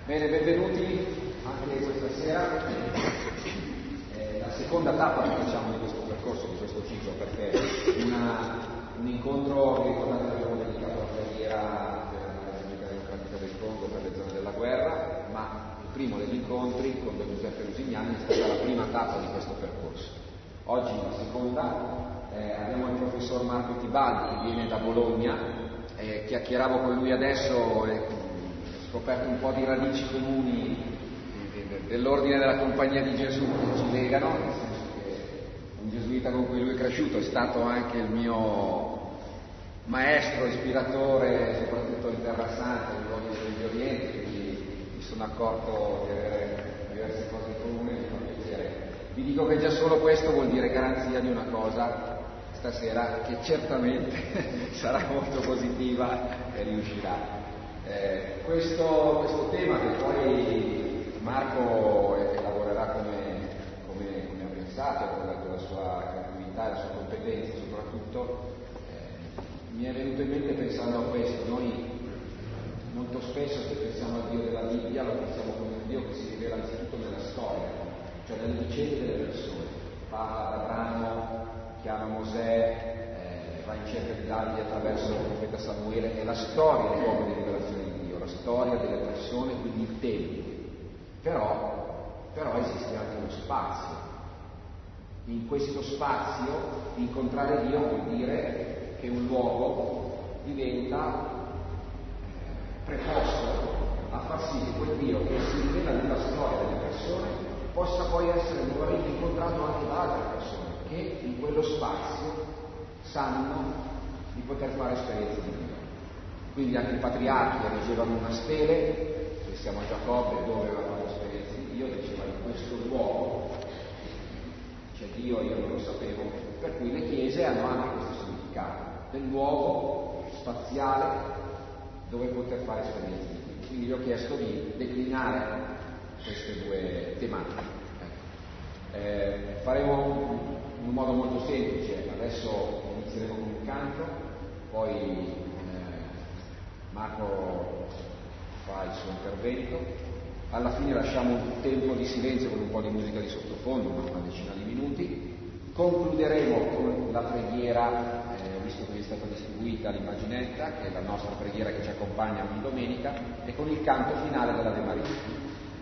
Bene, benvenuti anche questa sera. È la seconda tappa che facciamo di questo percorso, di questo ciclo, perché un incontro, vi ricordate, abbiamo dedicato alla preghiera della Repubblica Democratica del Congo per le zone della guerra, ma il primo degli incontri con Don Giuseppe Lusignani è stata la prima tappa di questo percorso. Oggi la seconda, abbiamo il professor Marco Tibaldi, che viene da Bologna, chiacchieravo con lui adesso e scoperto un po' di radici comuni dell'ordine della Compagnia di Gesù che ci legano, nel senso che un gesuita con cui lui è cresciuto è stato anche il mio maestro, ispiratore, soprattutto in Terra Santa, in luoghi del Oriente, quindi mi sono accorto di avere diverse cose in comune, mi fa piacere. Vi dico che già solo questo vuol dire garanzia di una cosa stasera, che certamente sarà molto positiva e riuscirà. Questo tema che poi Marco lavorerà come ha pensato, con la sua creatività e la sua competenza soprattutto, mi è venuto in mente pensando a questo. Noi molto spesso, se pensiamo al Dio della Bibbia, lo pensiamo come un Dio che si rivela anzitutto nella storia, cioè nelle vicende delle persone. Parla ad Abramo, chiama Mosè, va in cerca di Davide attraverso il profeta Samuele. È la storia del luogo di rivelazione di Dio, la storia delle persone, quindi il tempo. Però esiste anche uno spazio. In questo spazio incontrare Dio vuol dire che un luogo diventa preposto a far sì che quel Dio che si rivela nella storia delle persone possa poi essere nuovamente incontrato anche da altre persone che in quello spazio sanno di poter fare esperienze di Dio. Quindi anche i patriarchi erigevano una stele, pensiamo a Giacobbe, dove aveva fatto esperienze di Dio, diceva in questo luogo c'è Dio, io non lo sapevo, per cui le chiese hanno anche questo significato, del luogo spaziale dove poter fare esperienze di Dio. Quindi vi ho chiesto di declinare queste due tematiche. Faremo in un modo molto semplice, adesso inizieremo con il canto, poi Marco fa il suo intervento, alla fine lasciamo un tempo di silenzio con un po' di musica di sottofondo, una decina di minuti, concluderemo con la preghiera, visto che vi è stata distribuita l'immaginetta, che è la nostra preghiera che ci accompagna ogni domenica, e con il canto finale dell'Ave Maria.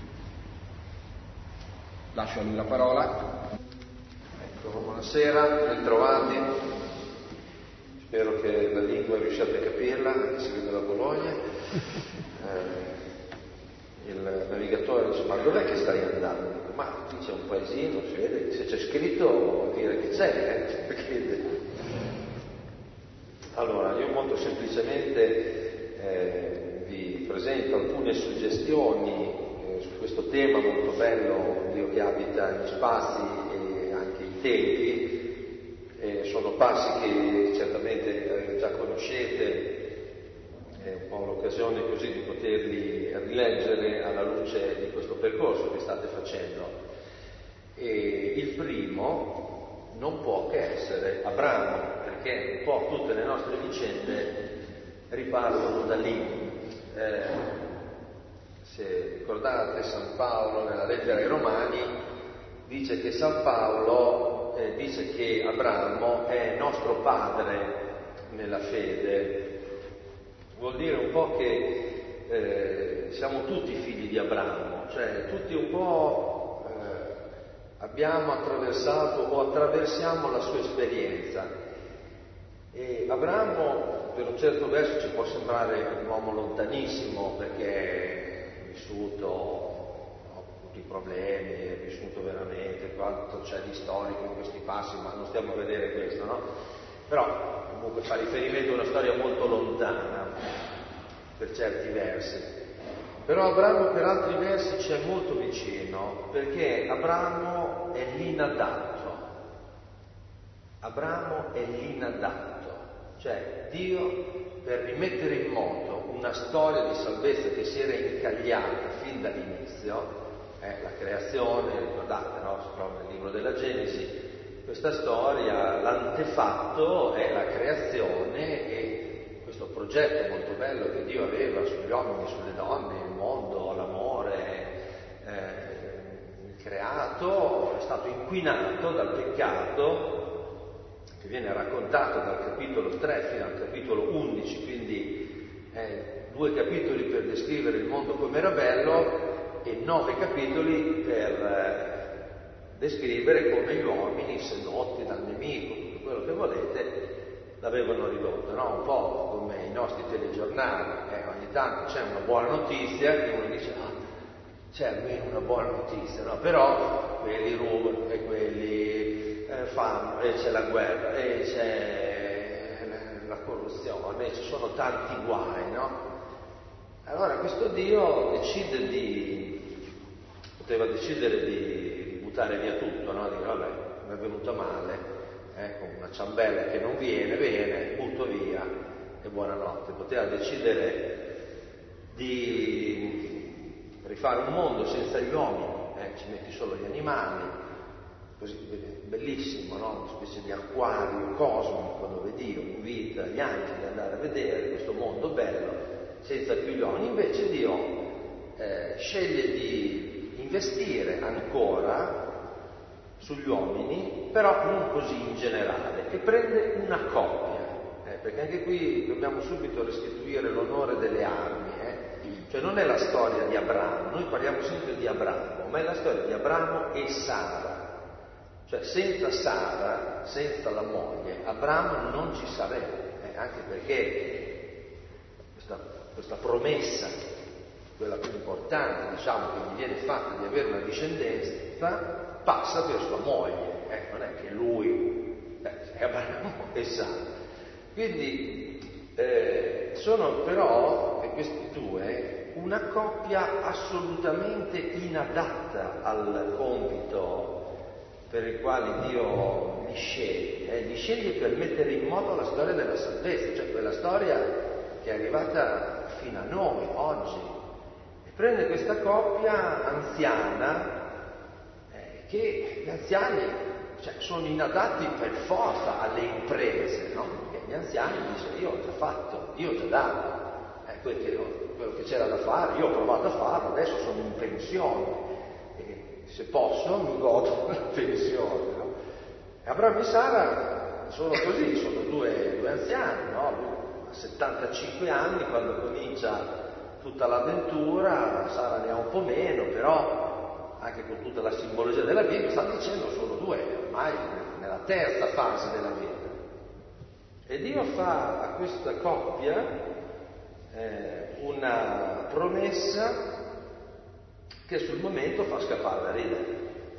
Lascio a lui la parola. Ecco, buonasera, bentrovati. Spero che la lingua riusciate a capirla, anche se vengo da Bologna. Il navigatore dice: ma dov'è che stai andando? Dico: ma qui c'è un paesino, si vede, se c'è scritto vuol dire che c'è, perché... Allora, io molto semplicemente vi presento alcune suggestioni su questo tema molto bello, Dio che abita negli spazi e anche i tempi. Sono passi che certamente già conoscete, è un po' l'occasione così di poterli rileggere alla luce di questo percorso che state facendo. E il primo non può che essere Abramo, perché un po' tutte le nostre vicende ripartono da lì. Se ricordate, San Paolo nella lettera ai Romani dice che San Paolo dice che Abramo è nostro padre nella fede. Vuol dire un po' che siamo tutti figli di Abramo, cioè tutti un po' abbiamo attraversato o attraversiamo la sua esperienza. E Abramo, per un certo verso, ci può sembrare un uomo lontanissimo, perché vissuto tutti i problemi, è vissuto veramente quanto c'è di storico in questi passi, ma non stiamo a vedere questo, no? Però comunque fa riferimento a una storia molto lontana per certi versi. Però Abramo per altri versi ci è molto vicino, perché Abramo è l'inadatto. Abramo è l'inadatto, cioè Dio, per rimettere in moto una storia di salvezza che si era incagliata fin dall'inizio, la creazione, ricordate, no? Si trova nel libro della Genesi, questa storia, l'antefatto è la creazione e questo progetto molto bello che Dio aveva sugli uomini, sulle donne, il mondo, l'amore, stato inquinato dal peccato, che viene raccontato dal capitolo 3 fino al capitolo 11, quindi 2 capitoli per descrivere il mondo come era bello e 9 capitoli per descrivere come gli uomini, sedotti dal nemico, tutto quello che volete, l'avevano ridotto, no? Un po' come i nostri telegiornali, ogni tanto c'è una buona notizia e uno dice c'è almeno una buona notizia, no? Però quelli rubano e quelli fanno, e c'è la guerra, e c'è la corruzione, ci sono tanti guai, no? Allora questo Dio poteva decidere di buttare via tutto, no? Dire vabbè, mi è venuta male, con una ciambella che non viene, butto via e buonanotte. Poteva decidere di rifare un mondo senza gli uomini, ci metti solo gli animali, così bellissimo, no? Una specie di acquario cosmico dove Dio invita gli angeli ad andare a vedere questo mondo bello senza più gli uomini. Invece Dio sceglie di investire ancora sugli uomini, però non così in generale, e prende una coppia, perché anche qui dobbiamo subito restituire l'onore delle armi, cioè non è la storia di Abramo, noi parliamo sempre di Abramo, ma è la storia di Abramo e Sara, cioè senza Sara, senza la moglie, Abramo non ci sarebbe, anche perché questa promessa, quella più importante, diciamo, che gli viene fatta di avere una discendenza, passa per sua moglie, non è che lui, è Abramo e Sara. Quindi sono però questi due una coppia assolutamente inadatta al compito per il quale Dio li sceglie per mettere in moto la storia della salvezza, cioè quella storia che è arrivata fino a noi oggi, e prende questa coppia anziana, che gli anziani sono inadatti per forza alle imprese, no? Perché gli anziani dicono io ho già fatto, io ho già dato, quello che c'era da fare, io ho provato a farlo, adesso sono in pensione, e se posso mi godo la pensione, no? E Abramo e Sara sono così, sono due anziani, no? Lui ha 75 anni quando comincia tutta l'avventura, Sara ne ha un po' meno, però anche con tutta la simbologia della Bibbia, sta dicendo sono due, ormai nella terza fase della vita. E Dio fa a questa coppia una promessa che sul momento fa scappare da ridere.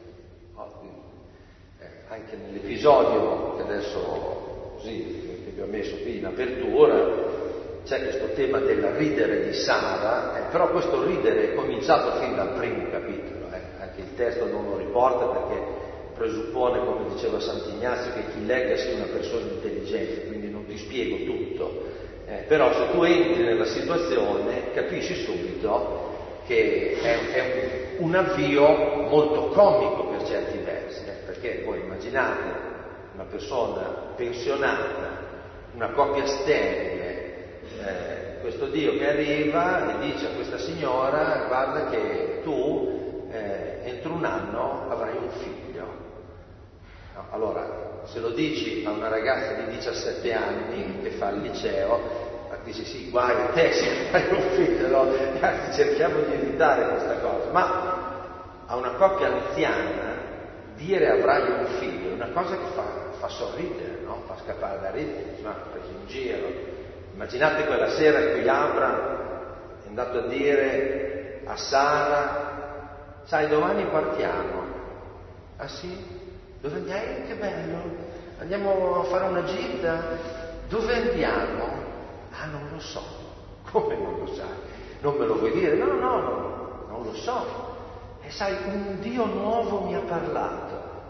Anche nell'episodio che adesso così che vi ho messo qui in apertura c'è questo tema del ridere di Sara, però questo ridere è cominciato fin dal primo capitolo. Anche il testo non lo riporta perché presuppone, come diceva Sant'Ignazio, che chi legga sia una persona intelligente, quindi non ti spiego tutto. Però se tu entri nella situazione capisci subito che è un avvio molto comico per certi versi, perché voi immaginate una persona pensionata, una coppia sterile, questo Dio che arriva e dice a questa signora guarda che tu entro un anno avrai un figlio. No, allora, se lo dici a una ragazza di 17 anni che fa il liceo, dici sì, guai a te se hai un figlio, no? Anzi, cerchiamo di evitare questa cosa, ma a una coppia anziana dire avrai un figlio è una cosa che fa sorridere, no? Fa scappare da ridere, ma preso in giro. Immaginate quella sera in cui Abram è andato a dire a Sara, sai, domani partiamo. Ah sì? Dove andiamo? Che bello! Andiamo a fare una gita? Dove andiamo? Ah, non lo so. Come non lo sai? Non me lo vuoi dire? No, non lo so. E sai, un Dio nuovo mi ha parlato.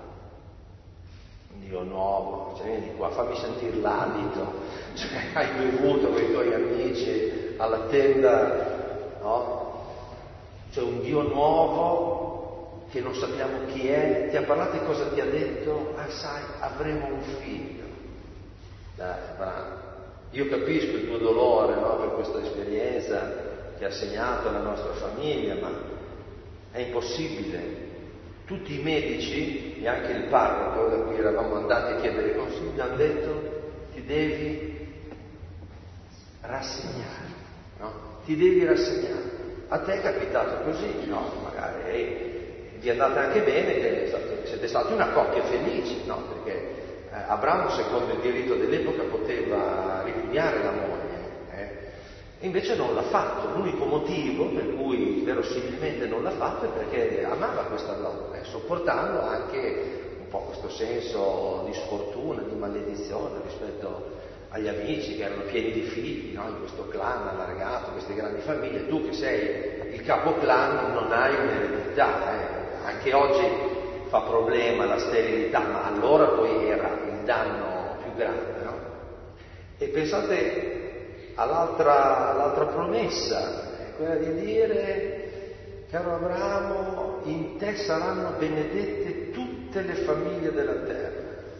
Un Dio nuovo, cioè vieni qua, fammi sentire l'alito. Cioè, hai bevuto con i tuoi amici alla tenda, no? C'è un Dio nuovo che non sappiamo chi è, ti ha parlato e cosa ti ha detto? Ah, sai, avremo un figlio. Dai, bravo. Io capisco il tuo dolore, no, per questa esperienza che ha segnato la nostra famiglia, ma è impossibile Tutti i medici e anche il parroco da cui eravamo andati a chiedere consiglio hanno detto: ti devi rassegnare, no? Ti devi rassegnare. A te è capitato così, no? Magari vi è andata anche bene, siete stati una coppia felice, no? Perché Abramo, secondo il diritto dell'epoca, poteva ripudiare la moglie, e invece non l'ha fatto. L'unico motivo per cui verosimilmente non l'ha fatto è perché amava questa donna, sopportando anche un po' questo senso di sfortuna, di maledizione rispetto agli amici che erano pieni di figli, no? In questo clan allargato, queste grandi famiglie. Tu che sei il capo clan non hai un'eredità, anche oggi fa problema la sterilità, ma allora poi era il danno più grande, no? E pensate all'altra promessa, quella di dire: caro Abramo, in te saranno benedette tutte le famiglie della terra.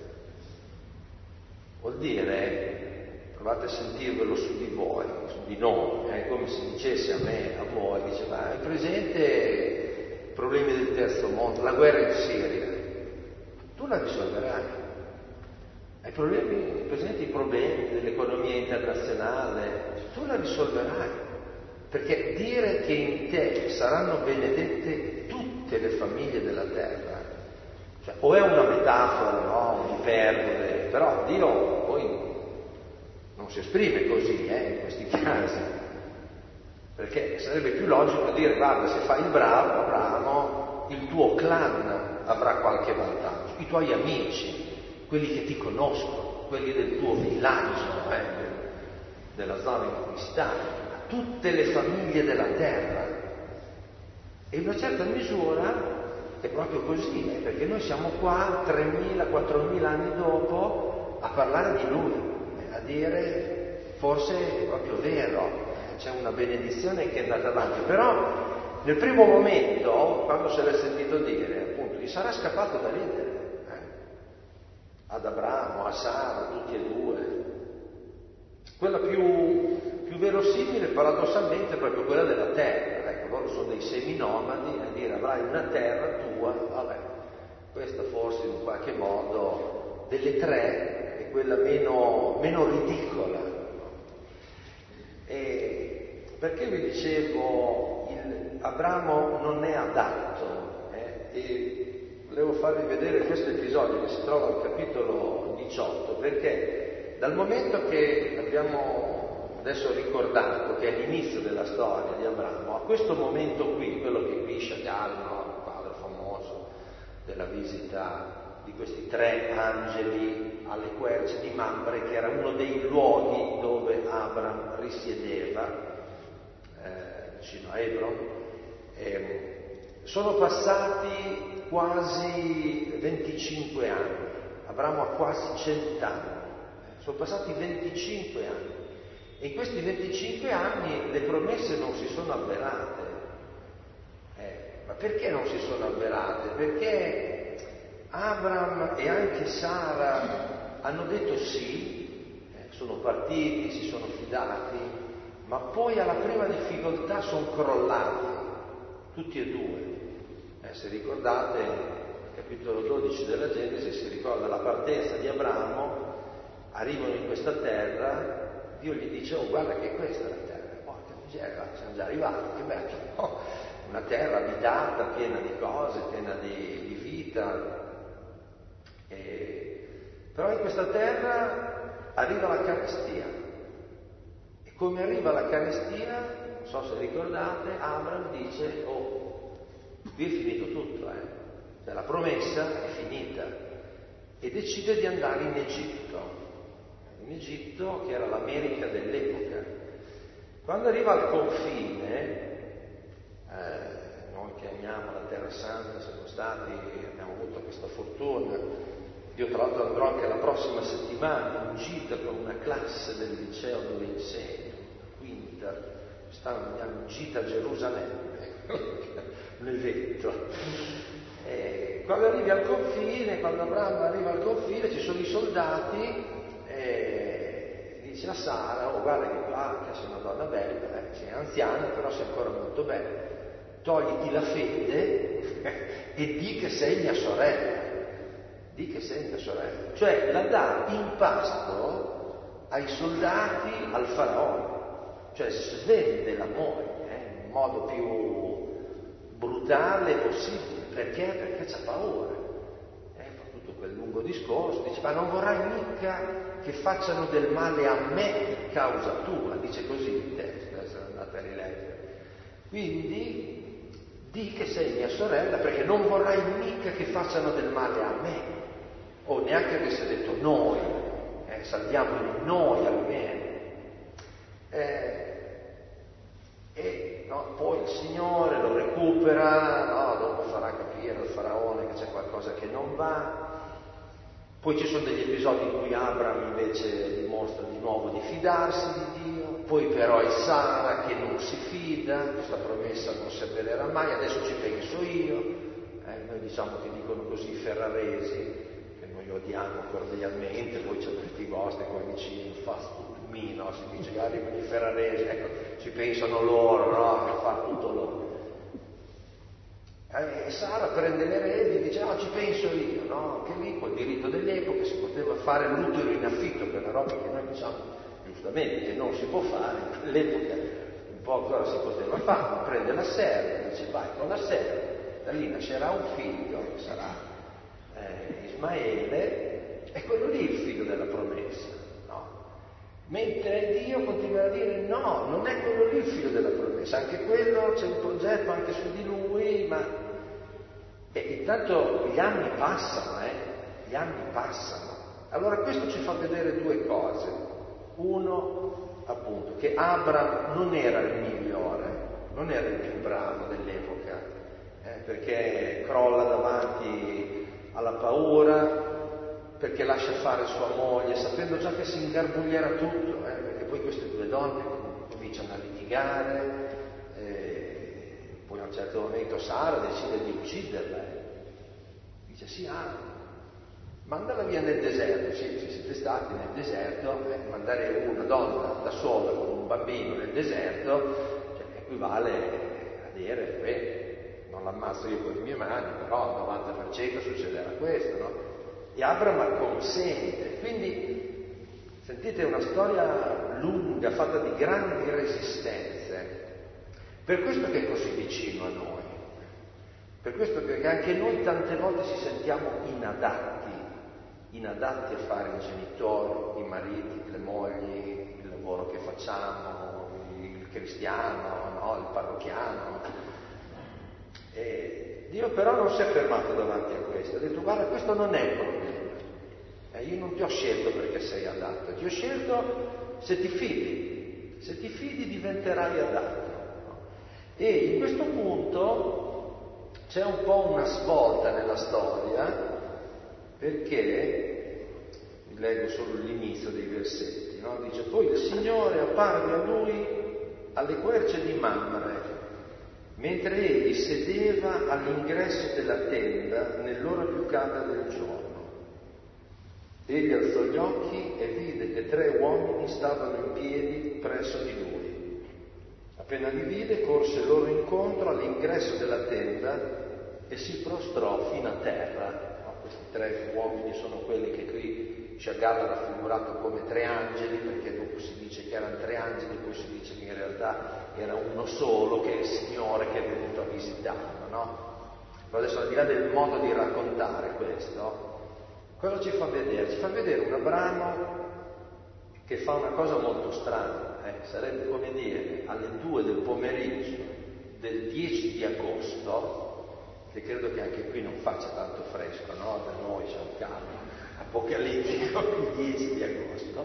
Vuol dire, provate a sentirvelo su di voi, su di noi, è come se dicesse a me, a voi, diceva: hai presente i problemi del terzo mondo, la guerra in Siria? Tu la risolverai. Hai presenti i problemi dell'economia internazionale? Tu la risolverai, perché dire che in te saranno benedette tutte le famiglie della terra, cioè, o è una metafora, no? Un'iperbole, però Dio poi non si esprime così in questi casi, perché sarebbe più logico dire: guarda, se fai il bravo, Abramo, il tuo clan avrà qualche vantaggio, i tuoi amici, quelli che ti conoscono, quelli del tuo villaggio, della zona in cui stai, tutte le famiglie della terra. E in una certa misura è proprio così, perché noi siamo qua 3.000, 4.000 anni dopo a parlare di Lui, a dire: forse è proprio vero, c'è una benedizione che è andata avanti. Però nel primo momento, quando se l'è sentito dire, appunto, gli sarà scappato da ridere. Ad Abramo, a Sara, tutti e due. Quella più verosimile paradossalmente è proprio quella della terra. Ecco, loro sono dei seminomadi, a dire: avrai una terra tua. Vabbè, questa forse in qualche modo delle tre è quella meno ridicola. E perché vi dicevo Abramo non è adatto, e volevo farvi vedere questo episodio che si trova al capitolo 18, perché dal momento che abbiamo adesso ricordato che è l'inizio della storia di Abramo, a questo momento qui, quello che qui Chagall, il quadro famoso della visita di questi tre angeli alle querce di Mamre, che era uno dei luoghi dove Abram risiedeva, vicino a Hebron, sono passati quasi 25 anni, Abramo ha quasi 100 anni, sono passati 25 anni, e in questi 25 anni le promesse non si sono avverate. Ma perché non si sono avverate? Perché Abram e anche Sara hanno detto sì, sono partiti, si sono fidati, ma poi alla prima difficoltà sono crollati, tutti e due. Se ricordate, capitolo 12 della Genesi, si ricorda la partenza di Abramo, arrivano in questa terra, Dio gli dice: oh, guarda che questa è la terra. Porca miseria, siamo già arrivati, che bello, no? Una terra abitata, piena di cose, piena di vita. Però in questa terra arriva la carestia. E come arriva la carestia, non so se ricordate, Abram dice: oh, qui è finito tutto, cioè la promessa è finita, e decide di andare in Egitto che era l'America dell'epoca. Quando arriva al confine, noi che amiamo la Terra Santa, abbiamo avuto questa fortuna. Io tra l'altro andrò anche la prossima settimana in gita con una classe del liceo dove insegno, la quinta, andiamo in gita a Gerusalemme, un evento. Quando arrivi al confine, quando Abramo arriva al confine, ci sono i soldati, dice a Sara: oh, guarda che qua sei una donna bella, sei anziana, però sei ancora molto bella. togliti la fede e di che sei mia sorella. Di che sei mia sorella. Cioè la dà in pasto ai soldati, al faraone. Cioè svende la moglie in modo più brutale possibile. Perché? Perché c'ha paura. Fa tutto quel lungo discorso, dice, ma non vorrai mica che facciano del male a me causa tua, dice così il testo, adesso andate a rileggere. Quindi di che sei mia sorella, perché non vorrai mica che facciano del male a me, o neanche avesse detto noi, salviamoli noi almeno. No, poi il Signore lo recupera, no, dopo farà capire al faraone che c'è qualcosa che non va. Poi ci sono degli episodi in cui Abram invece dimostra di nuovo di fidarsi di Dio, poi però è Sara che non si fida, questa promessa non si avvererà mai, adesso ci penso io. Noi diciamo che dicono così i ferraresi, che noi odiamo cordialmente, voi ci avete i vostri qua vicino, no? Si dice che arrivano i ferraresi, ecco, ci pensano loro, no? Che fa tutto loro. E Sara prende le redini e dice, ci penso io, no? Che lì col diritto dell'epoca si poteva fare l'utero in affitto, quella roba che noi diciamo giustamente che non si può fare, all'epoca un po' ancora si poteva fare, prende la serva, dice vai con la serva, da lì nascerà un figlio, che sarà Ismaele, e quello lì è il figlio della promessa. Mentre Dio continua a dire no, non è quello lì il figlio della promessa, anche quello c'è un progetto anche su di lui, ma intanto gli anni passano, gli anni passano. Allora questo ci fa vedere due cose. Uno, appunto, che Abram non era il migliore, non era il più bravo dell'epoca, perché crolla davanti alla paura, perché lascia fare sua moglie, sapendo già che si ingarbuglierà tutto, perché poi queste due donne cominciano a litigare, poi a un certo momento Sara decide di ucciderla, dice sì, mandala via nel deserto, sì, se siete stati nel deserto, mandare una donna da sola con un bambino nel deserto, equivale a dire, non l'ammazzo io con le mie mani, però al 90% succederà questo, no? E Abram acconsente, quindi sentite, è una storia lunga, fatta di grandi resistenze. Per questo che è così vicino a noi, per questo che anche noi tante volte ci sentiamo inadatti a fare i genitori, i mariti, le mogli, il lavoro che facciamo, il cristiano, no? Il parrocchiano. Dio però non si è fermato davanti a questo, ha detto guarda, questo non è il problema, io non ti ho scelto perché sei adatto, ti ho scelto se ti fidi diventerai adatto. E in questo punto c'è un po' una svolta nella storia, perché vi leggo solo l'inizio dei versetti, no? Dice poi il Signore apparve a lui alle querce di Mamre, mentre egli sedeva all'ingresso della tenda nell'ora più calda del giorno. Egli alzò gli occhi e vide che 3 uomini stavano in piedi presso di lui. Appena li vide, corse loro incontro all'ingresso della tenda e si prostrò fino a terra. Questi 3 uomini sono quelli che qui Chagall ha raffigurato come 3 angeli, perché dopo si dice che erano 3 angeli, poi si dice che in realtà era uno solo, che è il Signore che è venuto a visitarlo, no? Però adesso, al di là del modo di raccontare questo, cosa ci fa vedere? Ci fa vedere un Abramo che fa una cosa molto strana, sarebbe come dire alle 2 del pomeriggio del 10 di agosto, che credo che anche qui non faccia tanto fresco, no? Da noi c'è un caldo apocalittico, il 10 di agosto,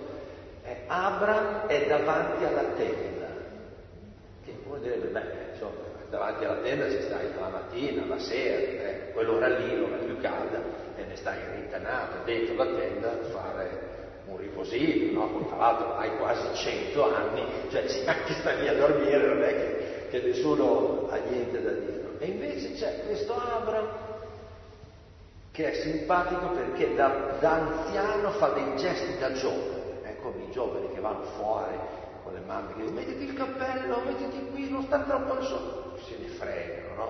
Abram è davanti alla tenda, che uno direbbe, insomma, davanti alla tenda ci stai la mattina, la sera, quell'ora lì, l'ora più calda, e ne stai rintanato dentro la tenda a fare un riposino, no? Poi tra l'altro hai quasi 100 anni, cioè anche stai lì a dormire, non è che nessuno ha niente da dire. E invece c'è questo Abram che è simpatico perché da anziano fa dei gesti da giovane, come i giovani che vanno fuori con le mamme che dicono mettiti il cappello, mettiti qui, non sta troppo al sole, se ne fregano,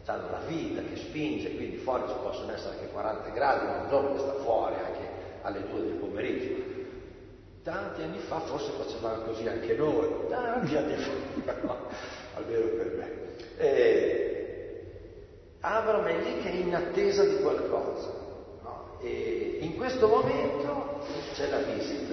hanno la vita che spinge, quindi fuori ci possono essere anche 40 gradi, ma un giorno che sta fuori anche alle 2 del pomeriggio. Tanti anni fa forse facevamo così anche noi, tanti anni fa, no, almeno per me. Abramo è lì che è in attesa di qualcosa, no? E in questo momento c'è la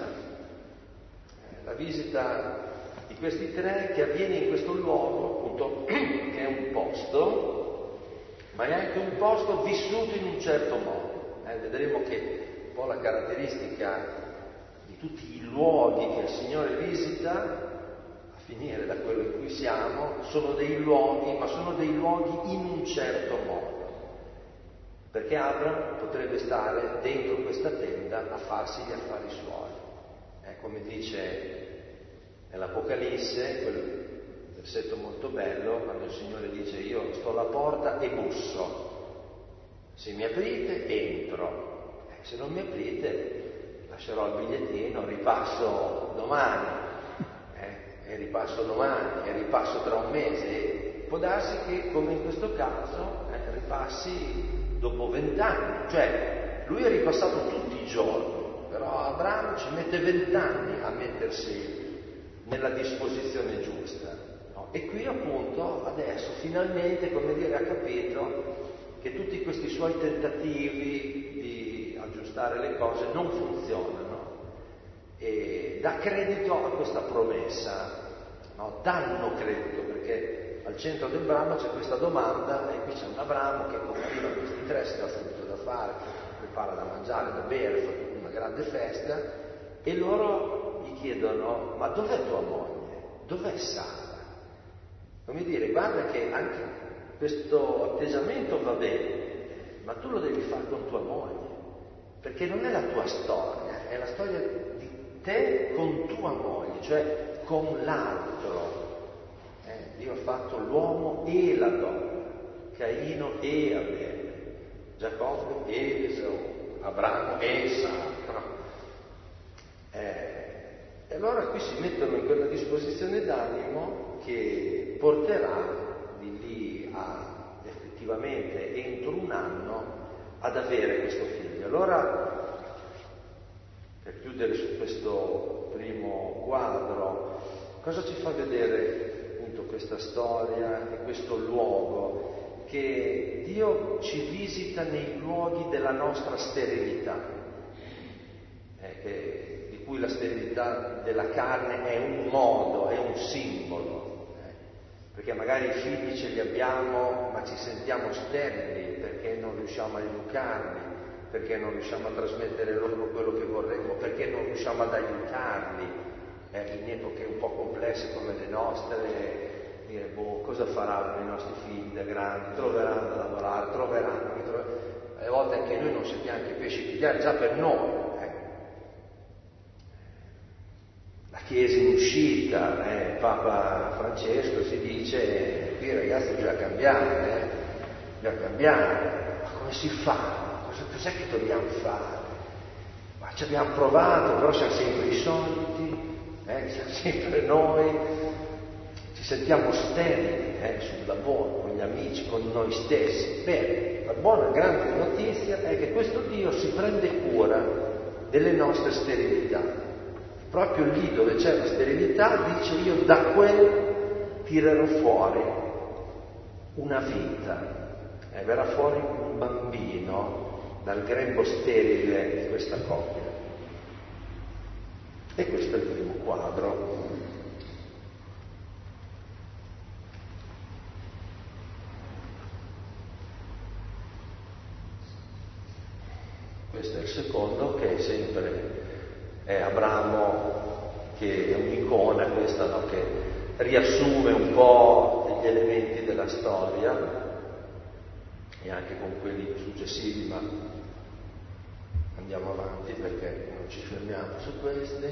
visita di questi tre che avviene in questo luogo, appunto, che è un posto, ma è anche un posto vissuto in un certo modo. Vedremo che un po' la caratteristica di tutti i luoghi che il Signore visita, a finire da quello in cui siamo, sono dei luoghi, ma sono dei luoghi in un certo modo. Perché Abramo potrebbe stare dentro questa tenda a farsi gli affari suoi. Come dice nell'Apocalisse, quel versetto molto bello, quando il Signore dice: io sto alla porta e busso, se mi aprite entro, se non mi aprite lascerò il bigliettino, ripasso domani, e ripasso domani, e ripasso tra un mese, e può darsi che, come in questo caso, ripassi dopo 20 anni, cioè lui è ripassato tutti i giorni, però Abramo ci mette 20 anni a mettersi nella disposizione giusta, no? E qui appunto adesso finalmente, come dire, ha capito che tutti questi suoi tentativi di aggiustare le cose non funzionano e dà credito a questa promessa, no? Danno credito, perché al centro del brano c'è questa domanda, e qui c'è un Abramo che come arriva questi tre si dà subito da fare, prepara da mangiare, da bere, fa una grande festa, e loro gli chiedono: ma dov'è tua moglie? Dov'è Sara? Come dire, guarda che anche questo atteggiamento va bene, ma tu lo devi fare con tua moglie, perché non è la tua storia, è la storia di te con tua moglie, cioè con l'altro. Dio ha fatto l'uomo e la donna, Caino e Abele, Giacobbe e Esaù, Abramo e Sara. E allora qui si mettono in quella disposizione d'animo che porterà di lì a effettivamente entro un anno ad avere questo figlio. Allora, per chiudere su questo primo quadro, cosa ci fa vedere appunto questa storia e questo luogo? Che Dio ci visita nei luoghi della nostra sterilità, di cui la sterilità della carne è un modo, è un simbolo, perché magari i figli ce li abbiamo ma ci sentiamo sterili perché non riusciamo a educarli, perché non riusciamo a trasmettere loro quello che vorremmo, perché non riusciamo ad aiutarli in epoche un po' complesse come le nostre, dire cosa faranno i nostri figli da grandi, troveranno da lavorare, alle volte anche noi non sappiamo che pesci pigliare già per noi. La Chiesa in uscita, Papa Francesco si dice: qui ragazzi bisogna cambiare, ma come si fa? Cos'è che dobbiamo fare? Ma ci abbiamo provato, però siamo sempre i soliti, siamo sempre noi, ci sentiamo sterili sul lavoro, con gli amici, con noi stessi. Bene, la buona grande notizia è che questo Dio si prende cura delle nostre sterilità. Proprio lì dove c'è la sterilità, dice: io da quel tirerò fuori una vita, verrà fuori un bambino dal grembo sterile di questa coppia. E questo è il primo quadro. Questo è il secondo, che è sempre Abramo, che è un'icona questa, no? Che riassume un po' degli elementi della storia, e anche con quelli successivi, ma andiamo avanti perché non ci fermiamo su questi.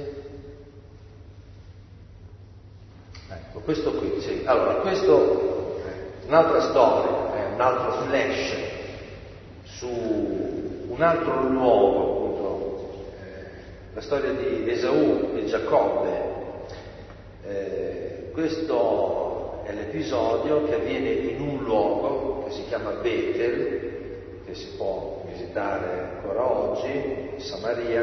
Ecco, questo qui, sì. Allora, questo è un'altra storia, è un altro flash su un altro luogo, appunto, la storia di Esaù e Giacobbe. Questo è l'episodio che avviene in un luogo che si chiama Betel, che si può visitare ancora oggi, Samaria.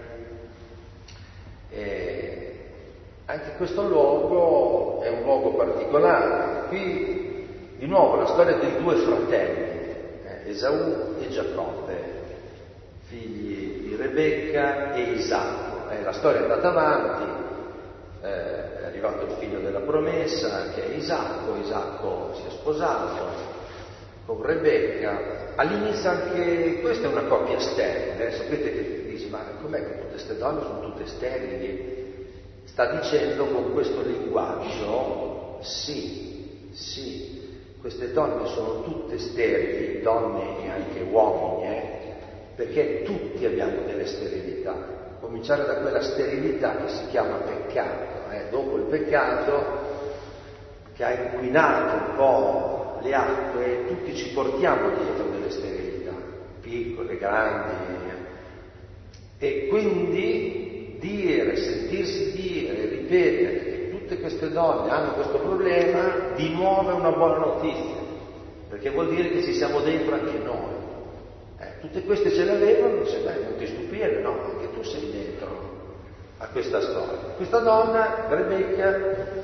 E anche questo luogo è un luogo particolare. Qui di nuovo la storia dei due fratelli, Esaù e Giacobbe, figli di Rebecca e Isacco. La storia è andata avanti, è arrivato il figlio della promessa che è Isacco si è sposato con Rebecca. All'inizio anche questa è una coppia sterile, sapete che dici, ma com'è che tutte queste donne sono tutte sterili? Sta dicendo con questo linguaggio, sì, queste donne sono tutte sterili, donne e anche uomini, perché tutti abbiamo delle sterilità. Cominciare da quella sterilità che si chiama peccato, dopo il peccato che ha inquinato un po' le acque, tutti ci portiamo dietro delle sterilità, piccole, grandi, e quindi sentirsi dire, ripetere che tutte queste donne hanno questo problema, di nuovo è una buona notizia, perché vuol dire che ci siamo dentro anche noi. Tutte queste ce le avevano, dice, non ti stupire, no, anche tu sei dentro a questa storia. Questa donna, Rebecca,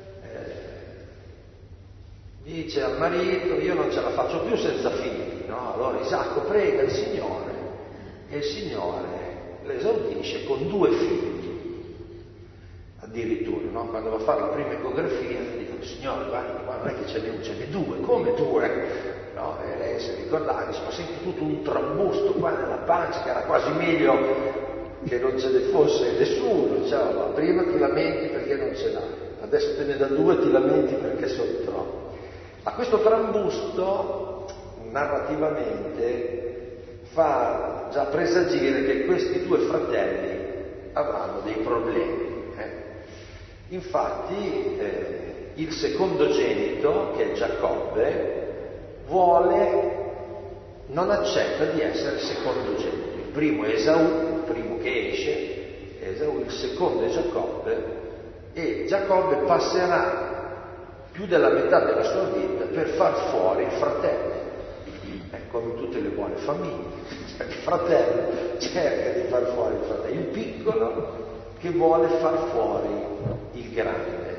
dice al marito, io non ce la faccio più senza figli, no? Allora Isacco prega il Signore e il Signore l'esaudisce con 2 figli, addirittura, no? Quando va a fare la prima ecografia dicono, Signore, guarda, non è che ce n'è 2, come 2? No? E lei si ricordava, dice, ma senti tutto un trambusto qua nella pancia, che era quasi meglio che non ce ne fosse nessuno, diciamo, prima ti lamenti perché non ce l'hai, adesso te ne da 2 ti lamenti perché sono troppi. Ma questo trambusto narrativamente fa già presagire che questi 2 fratelli avranno dei problemi. Infatti il secondogenito, che è Giacobbe, non accetta di essere secondogenito. Il primo è Esaù, il primo che esce è Esaù, il secondo è Giacobbe, e Giacobbe passerà più della metà della sua vita per far fuori il fratello, come in tutte le buone famiglie, il fratello cerca di far fuori il fratello, il piccolo che vuole far fuori il grande,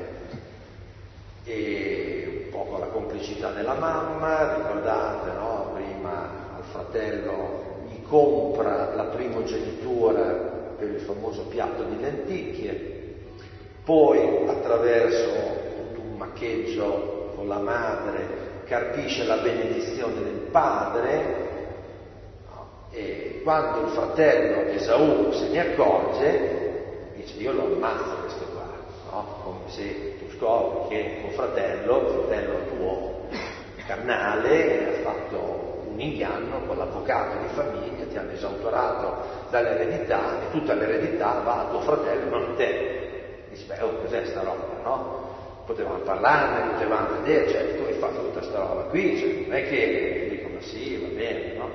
e un po' con la complicità della mamma, ricordate, no? Prima al fratello gli compra la primogenitura per il famoso piatto di lenticchie, poi attraverso maccheggio con la madre carpisce la benedizione del padre, no? E quando il fratello Esaù se ne accorge dice, io lo ammazzo questo qua, no? Come se tu scopri che tuo fratello, il fratello tuo carnale, ha fatto un inganno con l'avvocato di famiglia, ti hanno esautorato dall'eredità e tutta l'eredità va a tuo fratello, non a te. Dici, cos'è sta roba, no? Potevamo parlarne, potevamo vedere, cioè tu hai fatto tutta questa roba qui, cioè, non è che dicono sì, va bene, no?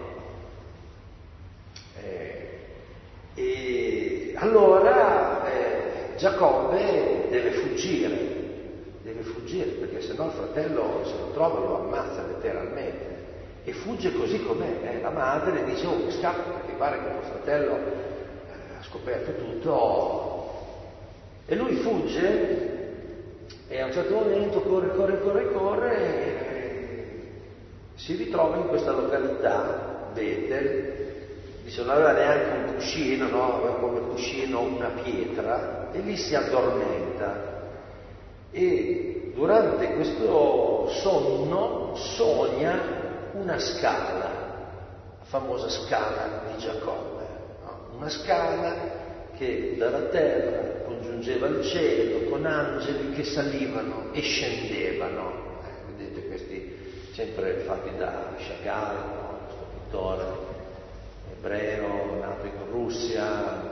E allora Giacobbe deve fuggire perché sennò il fratello se lo trova lo ammazza letteralmente, e fugge così com'è. La madre dice, scappa perché pare che il fratello ha scoperto tutto, e lui fugge. E a un certo momento corre e si ritrova in questa località, Betel, dice non aveva neanche un cuscino, no? Aveva come cuscino una pietra, e lì si addormenta, e durante questo sonno sogna una scala, la famosa scala di Giacobbe, no? Una scala che dalla terra congiungeva il cielo con angeli che salivano e scendevano. Vedete questi sempre fatti da Chagall, no? Questo pittore ebreo nato in Russia,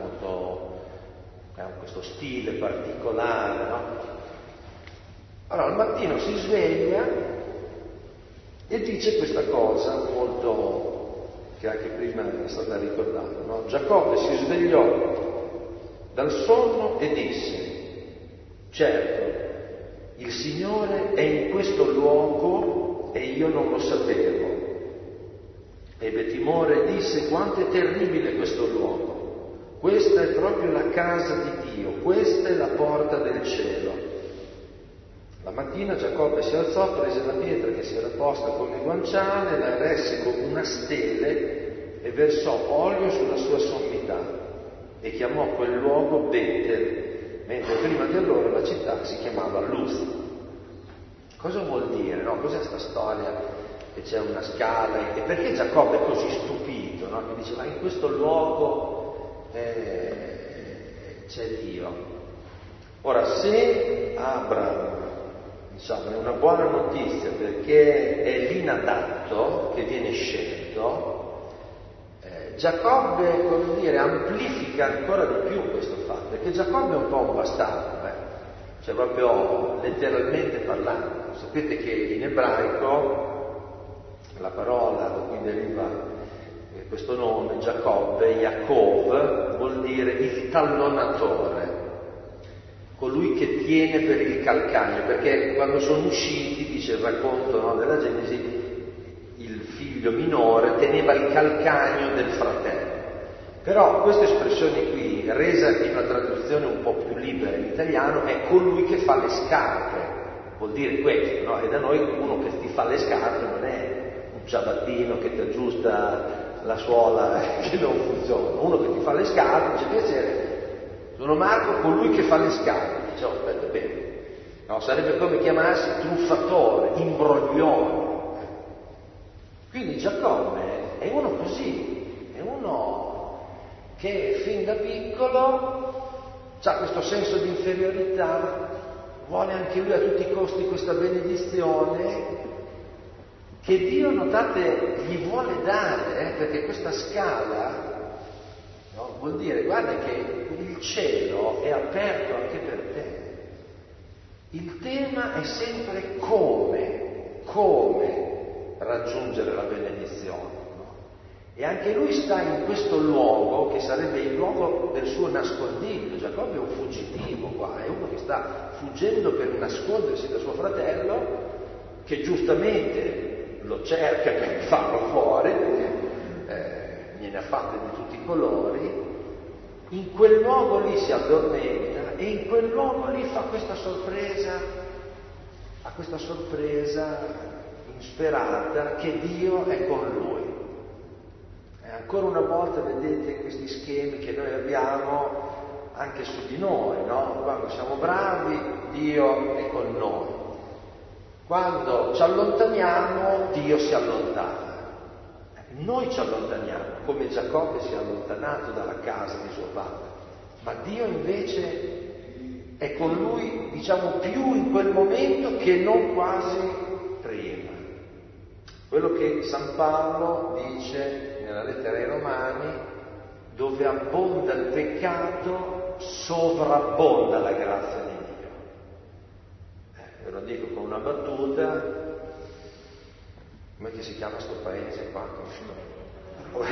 ha questo stile particolare, no? Allora al mattino si sveglia e dice questa cosa molto, che anche prima è stata ricordata, no? Giacobbe si svegliò dal sonno e disse, certo, il Signore è in questo luogo e io non lo sapevo. Ebbe timore e disse: quanto è terribile questo luogo! Questa è proprio la casa di Dio, questa è la porta del cielo. La mattina Giacobbe si alzò, prese la pietra che si era posta con il guanciale, la resse con una stele e versò olio sulla sua sommità e chiamò quel luogo Betel, mentre prima di allora la città si chiamava Luz. Cosa vuol dire? No? Cos'è questa storia? Che c'è una scala, e perché Giacobbe è così stupito, no? Che dice: ma in questo luogo c'è Dio. Ora, se Abramo, diciamo, è una buona notizia perché è l'inadatto che viene scelto, Giacobbe, come dire, amplifica ancora di più questo fatto, perché Giacobbe è un po' un bastardo, cioè proprio letteralmente parlando. Sapete che in ebraico la parola da cui deriva questo nome, Giacobbe, Yaakov, vuol dire il tallonatore, colui che tiene per il calcagno, perché quando sono usciti, dice il racconto, no, della Genesi, il figlio minore teneva il calcagno del fratello. Però questa espressione qui, resa in una traduzione un po' più libera in italiano, è colui che fa le scarpe, vuol dire questo, no? E da noi uno che ti fa le scarpe non è un ciabattino che ti aggiusta la suola che non funziona, uno che ti fa le scarpe dice: piacere, sono Marco, colui che fa le scarpe. Dice: oh, aspetta bene, no, sarebbe come chiamarsi truffatore, imbroglione. Quindi Giacobbe è uno così, è uno che fin da piccolo ha questo senso di inferiorità, vuole anche lui a tutti i costi questa benedizione che Dio, notate, gli vuole dare, perché questa scala, no, vuol dire: guarda che il cielo è aperto anche per te. Il tema è sempre come raggiungere la benedizione. E anche lui sta in questo luogo che sarebbe il luogo del suo nascondiglio. Giacobbe è un fuggitivo qua, è uno che sta fuggendo per nascondersi da suo fratello, che giustamente lo cerca per farlo fuori, perché gliene ha fatte di tutti i colori. In quel luogo lì si addormenta e in quel luogo lì fa questa sorpresa insperata che Dio è con lui. Ancora una volta vedete questi schemi che noi abbiamo anche su di noi, no? Quando siamo bravi, Dio è con noi. Quando ci allontaniamo, Dio si allontana. Noi ci allontaniamo, come Giacobbe si è allontanato dalla casa di suo padre, ma Dio invece è con lui, diciamo, più in quel momento che non quasi prima. Quello che San Paolo dice nella lettera ai Romani: dove abbonda il peccato, sovrabbonda la grazia di Dio. Ve lo dico con una battuta: come che si chiama sto paese qua? Va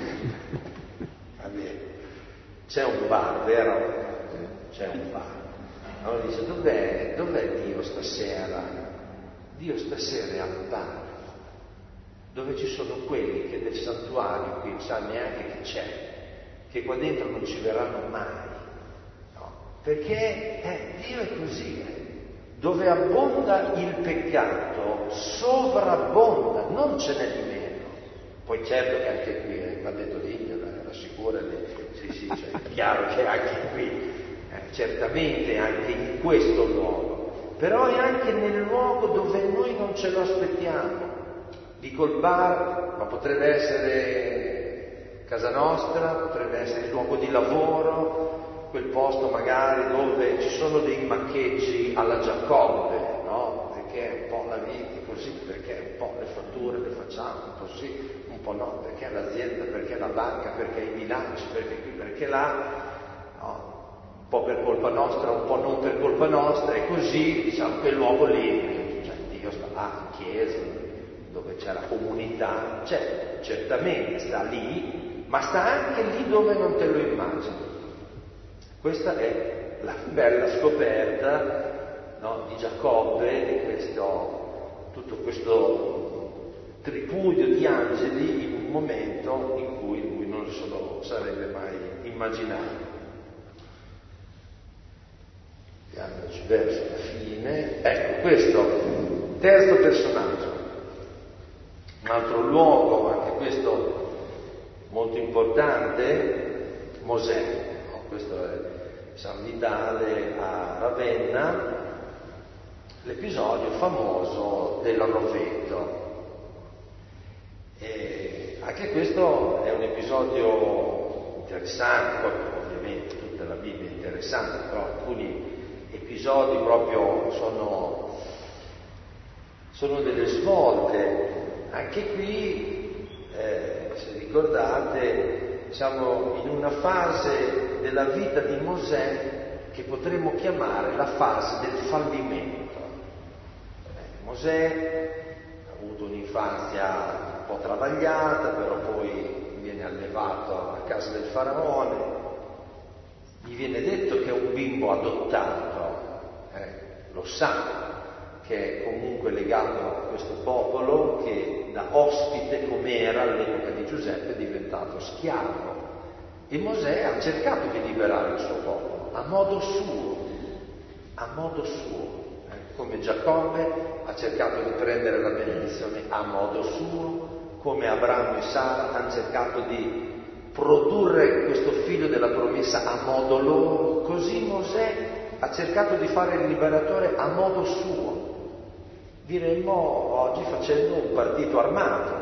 bene. C'è un bar, vero? C'è un bar. Allora dice: dov'è Dio stasera? Dio stasera è al bar, dove ci sono quelli che del santuario qui non sanno neanche che c'è, che qua dentro non ci verranno mai, no? Perché Dio è così, dove abbonda il peccato, sovrabbonda, non ce n'è di meno. Poi certo che anche qui, l'ha detto Livia, rassicura, sì, cioè, è chiaro che anche qui, certamente anche in questo luogo, però è anche nel luogo dove noi non ce lo aspettiamo. Dico il bar, ma potrebbe essere casa nostra, potrebbe essere il luogo di lavoro, quel posto magari dove ci sono dei maccheggi alla Giacobbe, no? Perché un po' la vita così, perché un po' le fatture le facciamo, un po' sì, un po' no, perché l'azienda, perché la banca, perché i bilanci, perché qui, perché là, no? Un po' per colpa nostra, un po' non per colpa nostra, e così, diciamo, quel luogo lì, cioè Dio sta là, in chiesa, dove c'è la comunità, certamente sta lì, ma sta anche lì dove non te lo immagini. Questa è la bella scoperta no, di Giacobbe, tutto questo tripudio di angeli in un momento in cui lui non se lo sarebbe mai immaginato. Andiamoci verso la fine. Ecco, questo terzo personaggio. Un altro luogo, anche questo molto importante, Mosè. No? Questo è San Vitale a Ravenna, l'episodio famoso del rovetto. E anche questo è un episodio interessante, poi ovviamente tutta la Bibbia è interessante, però alcuni episodi proprio sono delle svolte. Anche qui, se ricordate, siamo in una fase della vita di Mosè che potremmo chiamare la fase del fallimento. Mosè ha avuto un'infanzia un po' travagliata, però poi viene allevato a casa del faraone. Gli viene detto che è un bimbo adottato, lo sa che è comunque legato a questo popolo che da ospite, com'era all'epoca di Giuseppe, è diventato schiavo. E Mosè ha cercato di liberare il suo popolo, a modo suo, come Giacobbe ha cercato di prendere la benedizione a modo suo, come Abramo e Sara hanno cercato di produrre questo figlio della promessa a modo loro, così Mosè ha cercato di fare il liberatore a modo suo, diremmo oggi facendo un partito armato,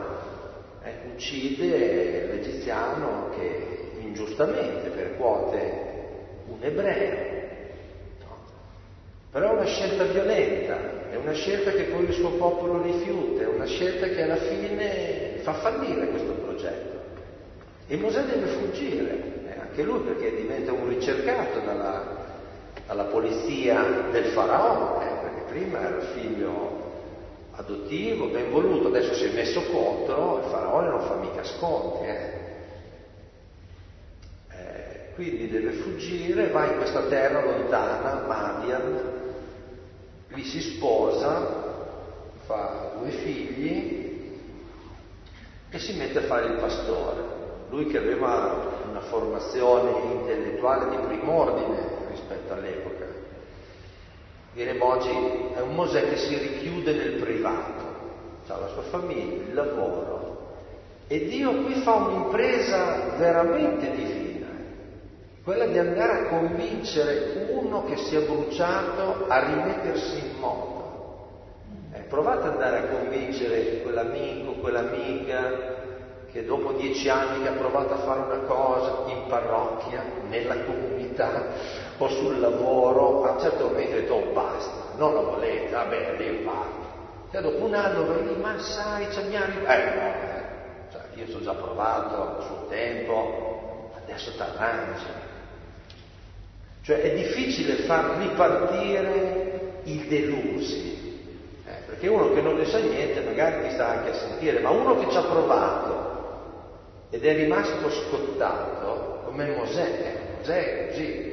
uccide l'egiziano che ingiustamente percuote un ebreo, no? Però è una scelta violenta, è una scelta che poi il suo popolo rifiuta, è una scelta che alla fine fa fallire questo progetto. E Mosè deve fuggire, anche lui, perché diventa un ricercato dalla polizia del faraone, perché prima era il figlio adottivo, ben voluto, adesso si è messo contro, il faraone non fa mica sconti. Quindi deve fuggire, va in questa terra lontana, Madian, lì si sposa, fa 2 figli e si mette a fare il pastore. Lui che aveva una formazione intellettuale di prim'ordine rispetto all'epoca. Diremo oggi è un Mosè che si richiude nel privato, ha la sua famiglia, il lavoro. E Dio qui fa un'impresa veramente divina, quella di andare a convincere uno che si è bruciato a rimettersi in moto. Provate ad andare a convincere quell'amico, quell'amica che dopo 10 anni che ha provato a fare una cosa in parrocchia, nella comunità o sul lavoro, a un certo momento ha detto oh basta, non lo volete, vabbè, Dio parla. E dopo un anno vai lì, ma sai, c'è mia cioè, io ci ho già provato a suo tempo, adesso t'arrangi. Cioè è difficile far ripartire i delusi, perché uno che non ne sa niente magari ti sta anche a sentire, ma uno che ci ha provato ed è rimasto scottato, come Mosè è così.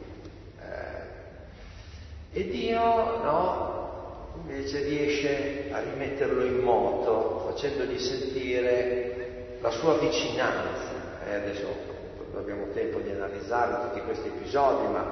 E Dio, no, invece riesce a rimetterlo in moto, facendogli sentire la sua vicinanza. Adesso non abbiamo tempo di analizzare tutti questi episodi, ma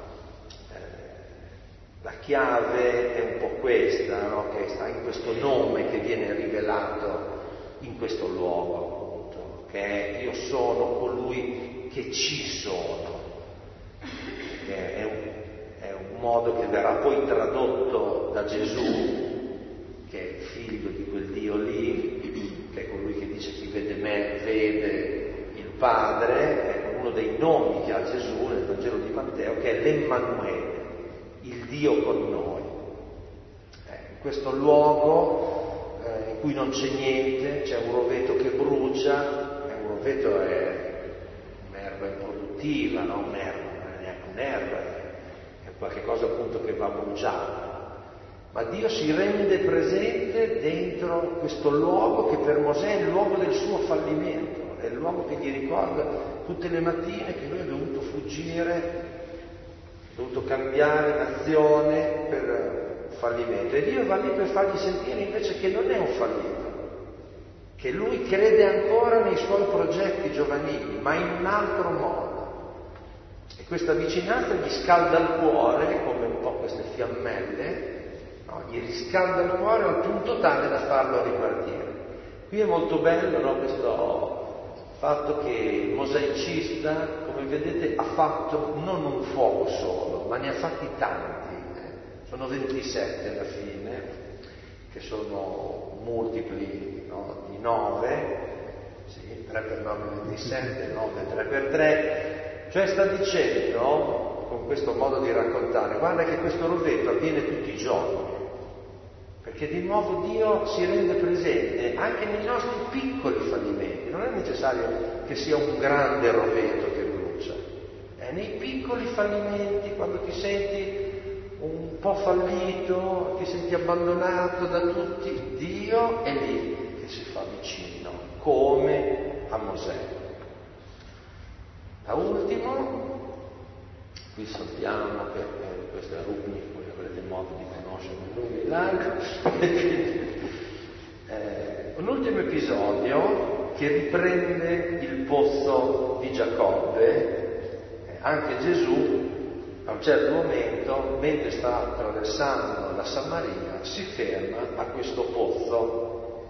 la chiave è un po' questa, no? Che sta in questo nome che viene rivelato in questo luogo. Che è io sono colui che ci sono, che è un modo che verrà poi tradotto da Gesù, che è il figlio di quel Dio lì, che è colui che dice chi vede me vede il Padre, è uno dei nomi che ha Gesù nel Vangelo di Matteo, che è l'Emmanuele, il Dio con noi. In questo luogo in cui non c'è niente, c'è un roveto che brucia. Un roveto è un'erba improduttiva, no? Un'erba, non è neanche un'erba, è qualche cosa appunto che va bruciato. Ma Dio si rende presente dentro questo luogo che per Mosè è il luogo del suo fallimento, è il luogo che gli ricorda tutte le mattine che lui ha dovuto fuggire dovuto cambiare nazione per fallimento, e Dio va lì per fargli sentire invece che non è un fallito, che lui crede ancora nei suoi progetti giovanili, ma in un altro modo. E questa vicinanza gli scalda il cuore, come un po' queste fiammelle, no? Gli riscalda il cuore al punto tale da farlo ripartire. Qui è molto bello, no? Questo fatto che il mosaicista, come vedete, ha fatto non un fuoco solo, ma ne ha fatti tanti. Sono 27 alla fine, che sono multipli, no? Di 9, sì, 3 per 9 27, 9 3 per 3. Cioè sta dicendo, con questo modo di raccontare, guarda che questo rovetto avviene tutti i giorni, perché di nuovo Dio si rende presente anche nei nostri piccoli fallimenti. Non è necessario che sia un grande rovetto che brucia, è nei piccoli fallimenti, quando ti senti un po' fallito, ti senti abbandonato da tutti, Dio è lì che si fa vicino, come a Mosè. Da ultimo, qui saltiamo, perché questo è Rubni, poi avrete modo di conoscere lungo e largo. Un ultimo episodio che riprende il pozzo di Giacobbe. Anche Gesù, a un certo momento, mentre sta attraversando la Samaria, si ferma a questo pozzo.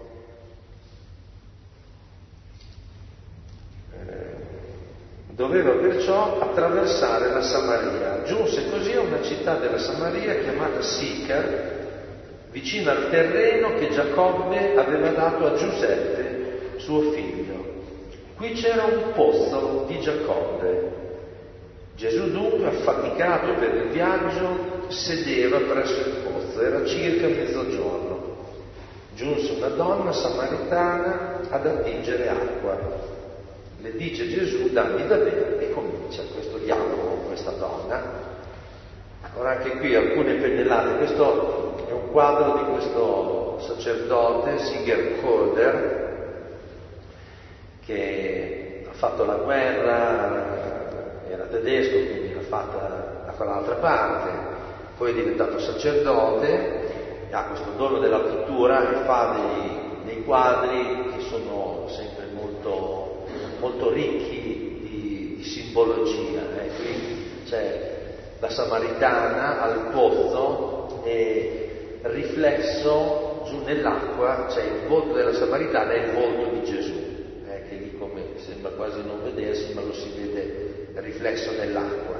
Doveva perciò attraversare la Samaria. Giunse così a una città della Samaria chiamata Sicar, vicino al terreno che Giacobbe aveva dato a Giuseppe, suo figlio. Qui c'era un pozzo di Giacobbe. Gesù dunque, affaticato per il viaggio, sedeva presso il pozzo. Era circa mezzogiorno. Giunse una donna samaritana ad attingere acqua. Le dice Gesù, dammi da bere, e comincia questo dialogo con questa donna. Ora anche qui alcune pennellate. Questo è un quadro di questo sacerdote, Sigurd Korder, che ha fatto la guerra, era tedesco, quindi l'ha fatta da quell'altra parte, poi è diventato sacerdote, ha questo dono della pittura e fa dei quadri che sono sempre molto ricchi di simbologia. Qui c'è la Samaritana al pozzo e riflesso giù nell'acqua c'è il volto della Samaritana e il volto di Gesù, che lì come sembra quasi non vedersi, ma lo si vede riflesso nell'acqua.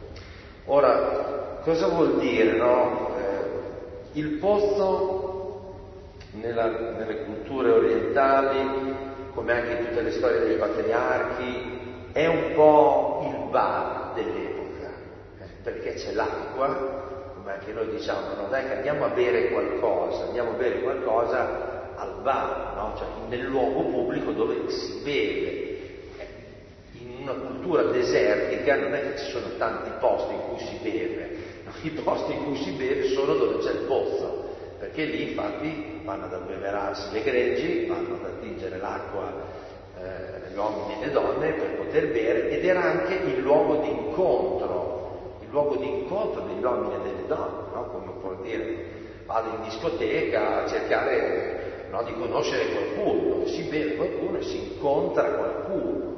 Ora, cosa vuol dire, no? Il pozzo nelle culture orientali, come anche in tutte le storie dei patriarchi, è un po' il bar dell'epoca, perché c'è l'acqua, come anche noi diciamo, no, dai che andiamo a bere qualcosa al bar, no? Cioè nel luogo pubblico dove si beve. In una cultura desertica non è che ci sono tanti posti in cui si beve, no? I posti in cui si beve sono dove c'è il pozzo, perché lì infatti vanno ad abbeverarsi le greggi, vanno ad attingere l'acqua gli uomini e le donne per poter bere, ed era anche il luogo di incontro degli uomini e delle donne, no? Come può dire, vado in discoteca a cercare, no, di conoscere qualcuno, dove si beve qualcuno e si incontra qualcuno.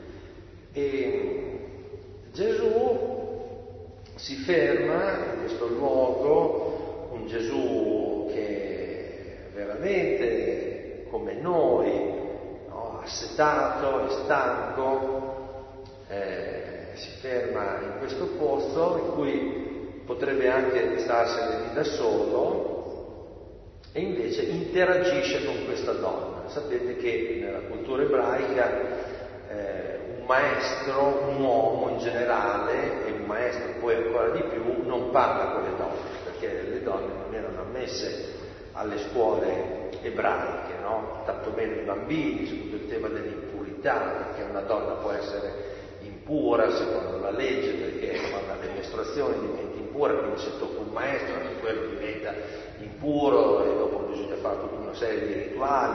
E Gesù si ferma in questo luogo, un Gesù che veramente come noi, no, assetato e stanco, si ferma in questo posto in cui potrebbe anche starsene lì da solo, e invece interagisce con questa donna. Sapete che nella cultura ebraica un maestro, un uomo in generale, e un maestro poi ancora di più, non parla con le donne, perché le donne non erano ammesse alle scuole ebraiche, no? Tanto meno i bambini, su tutto il tema dell'impurità, perché una donna può essere impura secondo la legge, perché quando ha le mestruazioni diventa impura, quindi se tocca un maestro anche quello diventa impuro, e dopo bisogna fare tutta una serie di rituali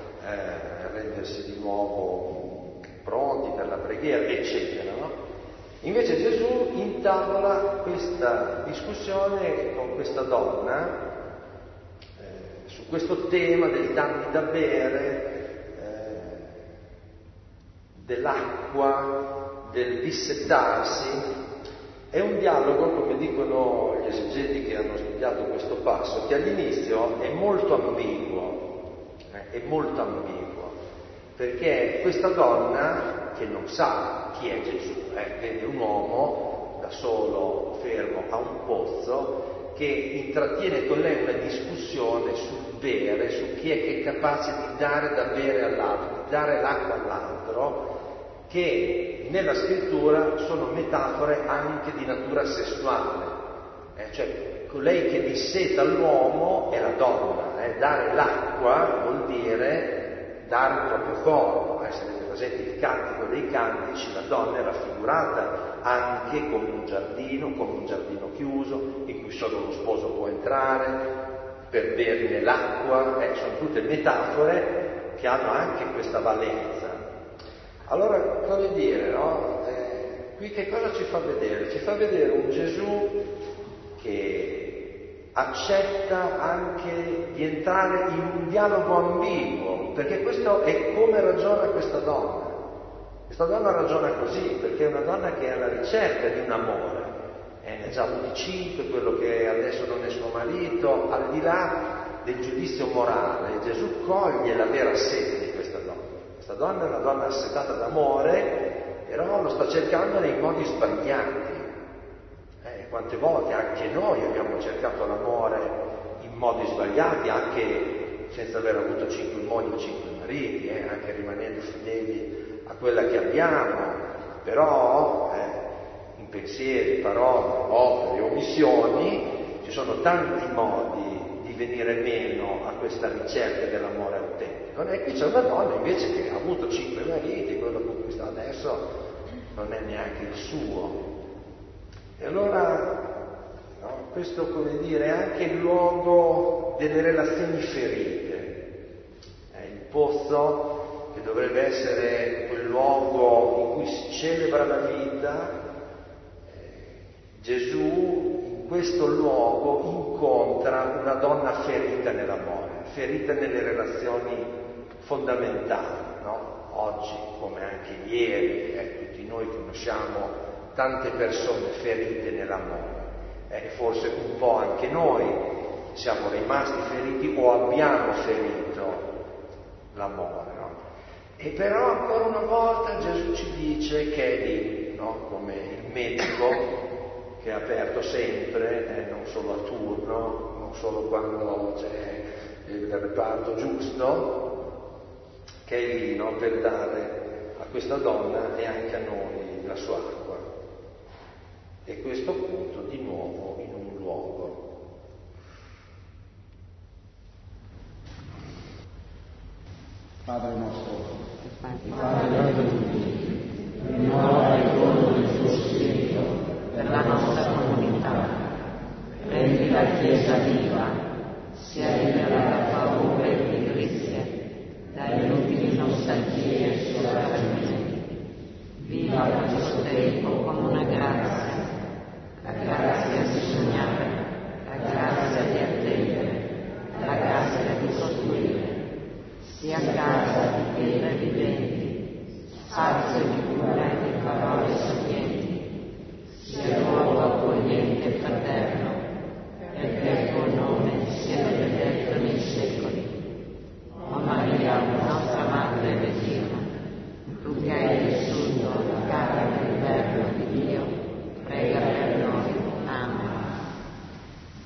per rendersi di nuovo pronti per la preghiera, eccetera, no? Invece Gesù intavola questa discussione con questa donna su questo tema dei danni da bere, dell'acqua, del dissetarsi. È un dialogo, come dicono gli esegeti che hanno studiato questo passo, che all'inizio è molto ambiguo, perché questa donna, che non sa chi è Gesù, vede un uomo da solo, fermo a un pozzo, che intrattiene con lei una discussione sul bere, su chi è che è capace di dare da bere all'altro, di dare l'acqua all'altro, che nella scrittura sono metafore anche di natura sessuale. Cioè colei che disseta l'uomo è la donna. Dare l'acqua vuol dire dare il proprio corpo. Se avete presente il Cantico dei Cantici, la donna è raffigurata anche come un giardino chiuso, in cui solo lo sposo può entrare per berne l'acqua. Sono tutte metafore che hanno anche questa valenza. Allora, come dire, no? Qui che cosa ci fa vedere? Ci fa vedere un Gesù che accetta anche di entrare in un dialogo ambiguo, perché questo è come ragiona questa donna. Questa donna ragiona così, perché è una donna che è alla ricerca di un amore. Ne ha già avuti 5, quello che adesso non è suo marito. Al di là del giudizio morale, Gesù coglie la vera sete di questa donna. Questa donna è una donna assetata d'amore, però lo sta cercando nei modi sbagliati. Quante volte anche noi abbiamo cercato l'amore in modi sbagliati, anche senza aver avuto 5 mogli o 5 mariti, anche rimanendo fedeli a quella che abbiamo, però in pensieri, parole, opere, omissioni, ci sono tanti modi di venire meno a questa ricerca dell'amore autentico. E qui c'è una donna invece che ha avuto 5 mariti, quello con cui sta adesso non è neanche il suo. E allora, no, questo, come dire, è anche il luogo delle relazioni ferite. Il pozzo, che dovrebbe essere quel luogo in cui si celebra la vita, Gesù in questo luogo incontra una donna ferita nell'amore, ferita nelle relazioni fondamentali, no? Oggi, come anche ieri, tutti noi conosciamo tante persone ferite nell'amore, forse un po' anche noi siamo rimasti feriti o abbiamo ferito l'amore, no? E però ancora una volta Gesù ci dice che è lì, no? Come il medico che è aperto sempre, non solo a turno, non solo quando c'è il reparto giusto, che è lì, no? Per dare a questa donna e anche a noi la sua acqua. E questo appunto di nuovo in un luogo. Padre nostro, Padre tutti, rinnova il dono del tuo Spirito per la nostra comunità. Rendi la Chiesa viva, sia liberata da paure e pigrizie, da inutili nostalgie e sopraffarimenti. Viva da questo tempo con una grazia. La grazia di sognare, la grazia di attendere, la grazia di costruire, sia casa di pietre viventi, sazio di